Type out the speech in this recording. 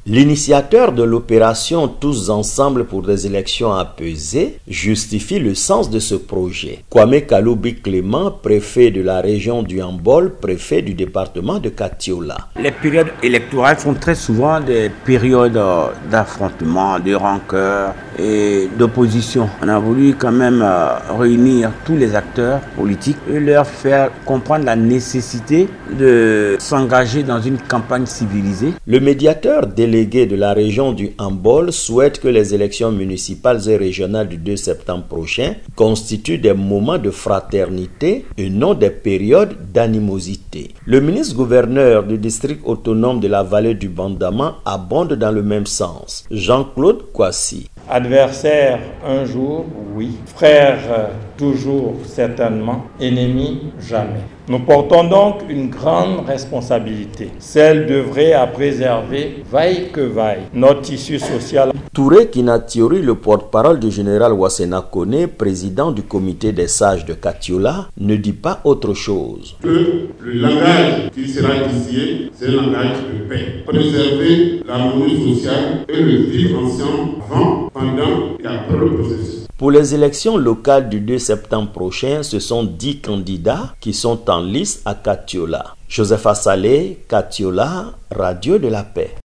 L'initiateur de l'opération Tous ensemble pour des élections apaisées justifie le sens de ce projet. Kwame Kaloubi Clément, préfet de la région du Hambol, préfet du département de Katiola. Les périodes électorales sont très souvent des périodes d'affrontement, de rancœur et d'opposition. On a voulu quand même réunir tous les acteurs politiques et leur faire comprendre la nécessité de s'engager dans une campagne civilisée. Le médiateur délégué de la région du Hambol souhaite que les élections municipales et régionales du 2 septembre prochain constituent des moments de fraternité et non des périodes d'animosité. Le ministre-gouverneur du district autonome de la vallée du Bandama abonde dans le même sens. Jean-Claude Kwasi. Adversaire un jour, oui. Frère toujours, certainement. Ennemi, jamais. Nous portons donc une grande responsabilité, celle d'œuvrer à préserver, vaille que vaille, notre tissu social. Touré Kinatiori, le porte-parole du général Wassena Kone, président du comité des sages de Katiola, ne dit pas autre chose. Le langage qui sera initié, c'est le langage de paix. Préserver l'harmonie sociale et le vivre ensemble avant, pendant et après le processus. Pour les élections locales du 2 septembre prochain, ce sont 10 candidats qui sont en lice à Katiola. Joseph Assalé, Katiola, Radio de la Paix.